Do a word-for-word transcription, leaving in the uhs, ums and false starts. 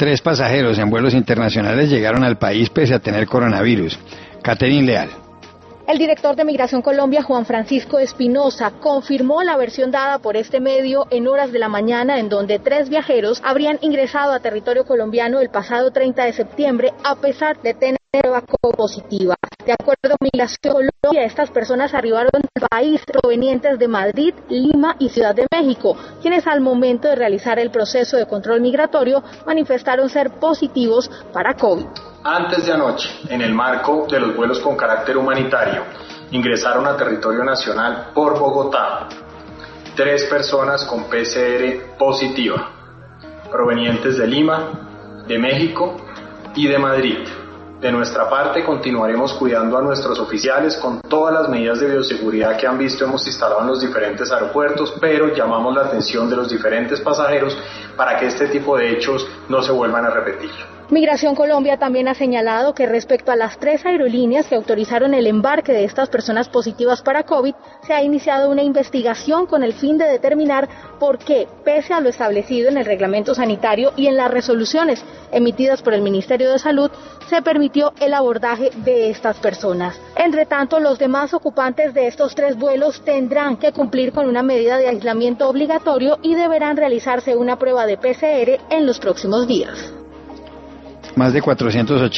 Tres pasajeros en vuelos internacionales llegaron al país pese a tener coronavirus. Catherine Leal. El director de Migración Colombia, Juan Francisco Espinosa, confirmó la versión dada por este medio en horas de la mañana, en donde tres viajeros habrían ingresado a territorio colombiano el pasado treinta de septiembre a pesar de tener prueba COVID positiva. De acuerdo con Migración Colombia, estas personas arribaron al país provenientes de Madrid, Lima y Ciudad de México, quienes al momento de realizar el proceso de control migratorio manifestaron ser positivos para COVID. Antes de anoche, en el marco de los vuelos con carácter humanitario, ingresaron a territorio nacional por Bogotá tres personas con P C R positiva, provenientes de Lima, de México y de Madrid. De nuestra parte, continuaremos cuidando a nuestros oficiales con todas las medidas de bioseguridad que han visto hemos instalado en los diferentes aeropuertos, pero llamamos la atención de los diferentes pasajeros para que este tipo de hechos no se vuelvan a repetir. Migración Colombia también ha señalado que respecto a las tres aerolíneas que autorizaron el embarque de estas personas positivas para COVID, se ha iniciado una investigación con el fin de determinar por qué, pese a lo establecido en el reglamento sanitario y en las resoluciones emitidas por el Ministerio de Salud, se permitió el abordaje de estas personas. Entre tanto, los demás ocupantes de estos tres vuelos tendrán que cumplir con una medida de aislamiento obligatorio y deberán realizarse una prueba de P C R en los próximos días. Más de cuatrocientos ochenta